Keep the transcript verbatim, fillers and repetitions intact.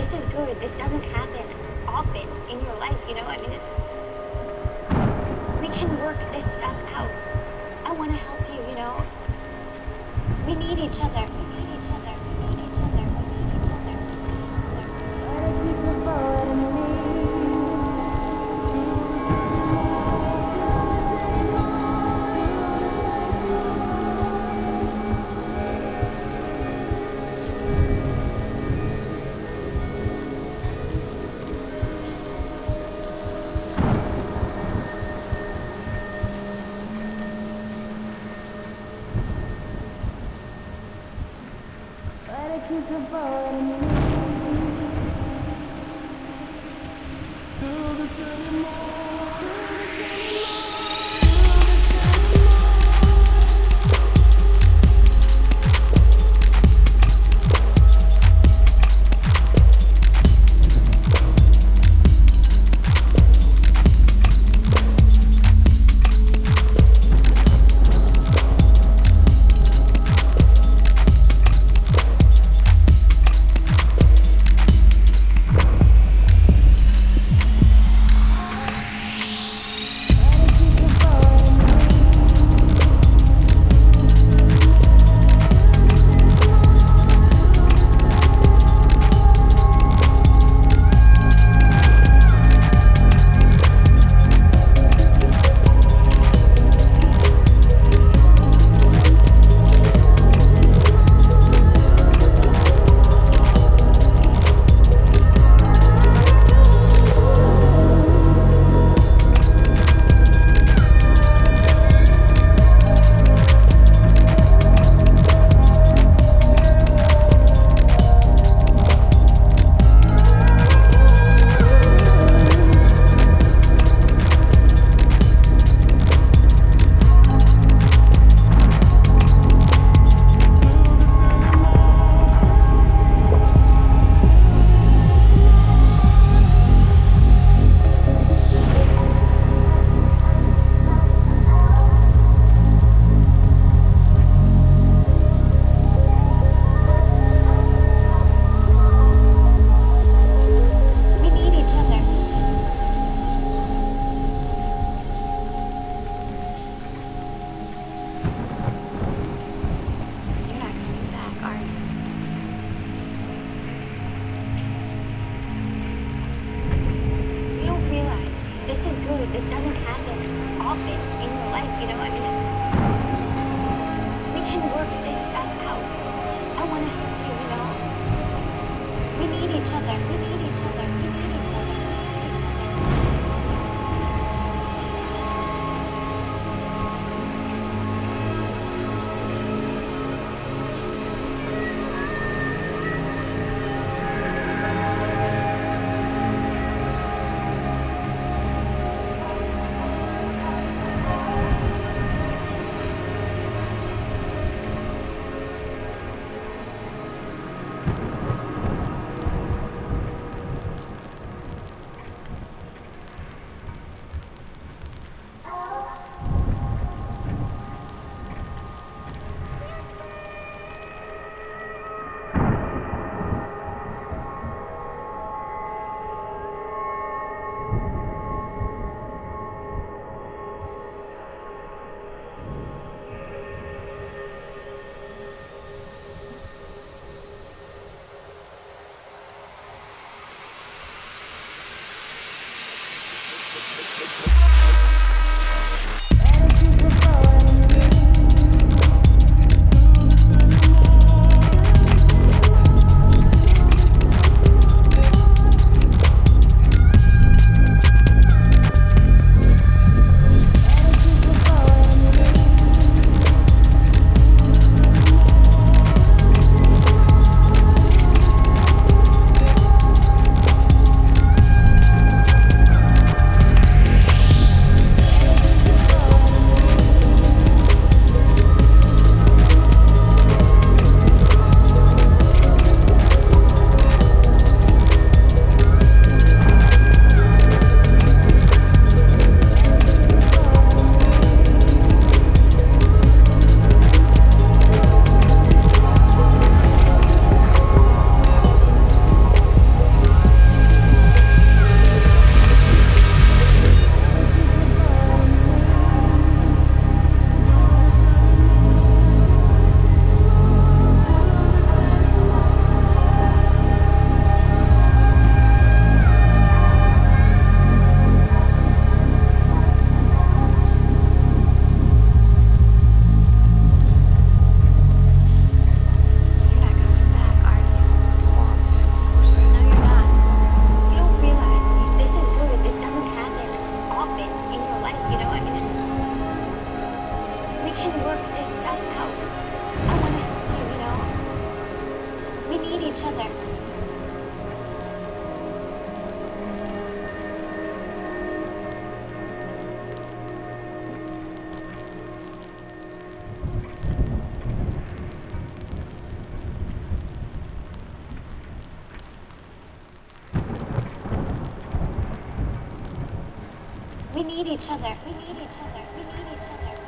this is good. This doesn't happen often in your life, you know? I mean, this, we can work this stuff out. I want to help you, you know? We need each other. We need each other. We need each other. We need each other. We need each other. Gotta keep the boat in me. Keep the boat in me. Till the sunny We need each other. We need each other. We need each other.